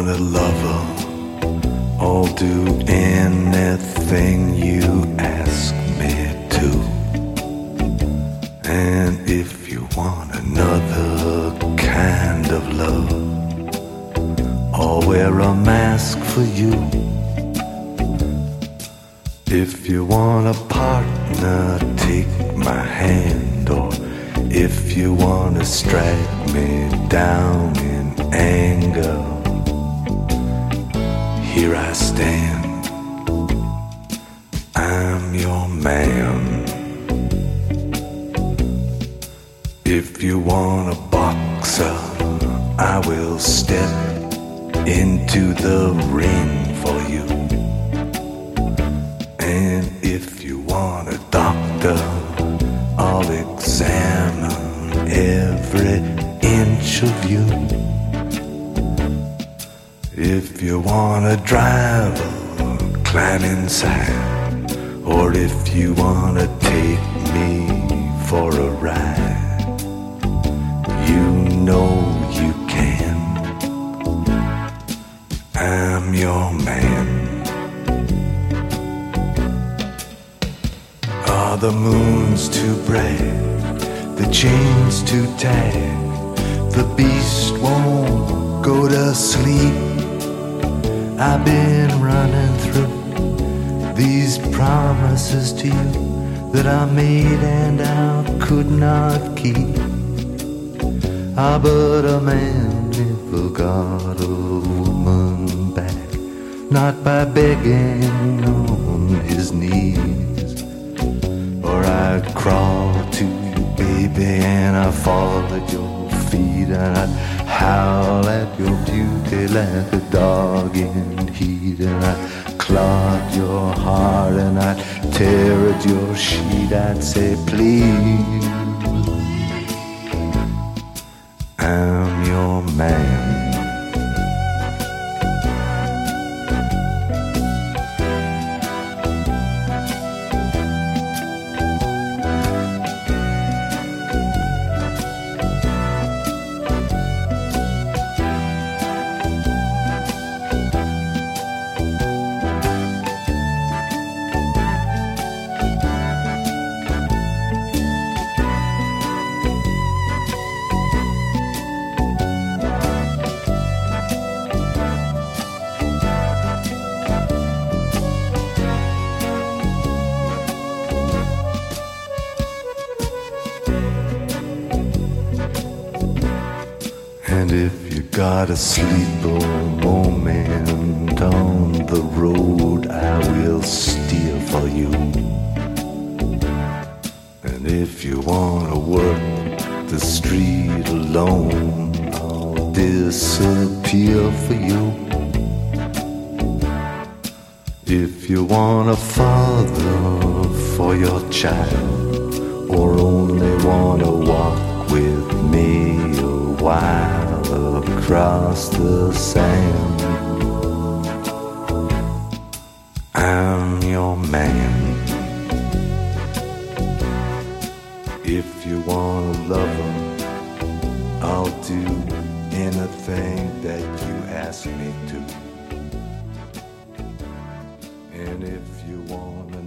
want a lover, I'll do anything you ask me to. And if you want another kind of love, I'll wear a mask for you. If you want a partner, take my hand. Or if you want to strike me down in anger, here I stand, I'm your man. If you want a boxer, I will step into the ring for you. And if you want a doctor, I'll examine every inch of you. If you want a driver, climb inside. Or if you want to take me for a ride, you know you can. I'm your man. Are the moons too bright? The chains too tight? The beast won't go to sleep. I've been running through these promises to you that I made and I could not keep. Ah, but a man never got a woman back, not by begging on his knees. Or I'd crawl to you, baby, and I'd fall at your feet, and I'd howl at your beauty like a dog in heat, and I'd clog your heart, and I'd tear at your sheet. I'd say, please, I'm your man. And if you got a sleeper moment on the road, I will steer for you. And if you wanna work the street alone, I'll disappear for you. If you want a father for your child, or only wanna walk with me a while across the sand, I'm your man. If you want a lover, I'll do anything that you ask me to. And if you want